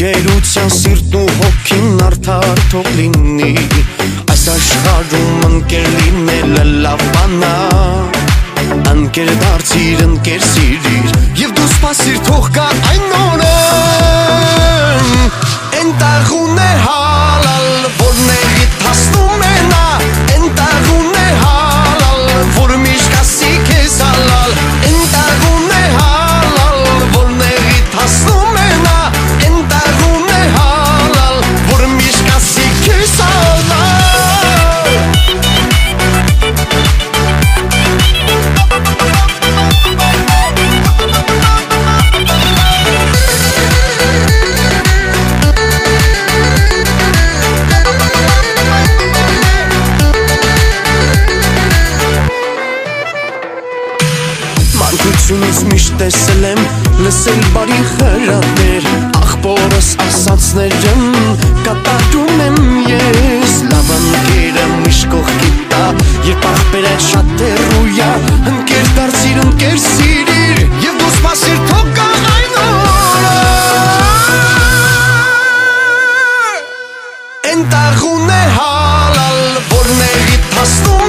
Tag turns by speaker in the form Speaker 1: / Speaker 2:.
Speaker 1: Տերության սիրտն ու հոգին արդար թող լինի Այս աշխարհում ընկեր լինելը լավ բան ա Ընկեր դարձիր, ընկեր սիրիր Եվ դու սպասիր թող գա այն օրը Էն տաղուն է հալալ, որ նեղիդ հասնում է նա Էն տաղուն է հալալ, որ միշտ կասի քեզ հալալ Էն տաղուն է հալալ, որ նեղիդ հասնում է նա Էն տաղուն է հալալ, որ միշտ կասի քեզ հալալ Մանկությունից միշտ տեսել եմ, լսել բարի խրատներ Ախպորս ասածներն կատարում եմ ես Լավ ընկերը միշտ կողքի տա, երբ ախպերը շատ հեռու ա Ընկեր դարձիր, ընկեր սիրիր, և դու սպասիր թող գա այն օրը Էն տաղուն է հալալ, որ նեղիդ հասնում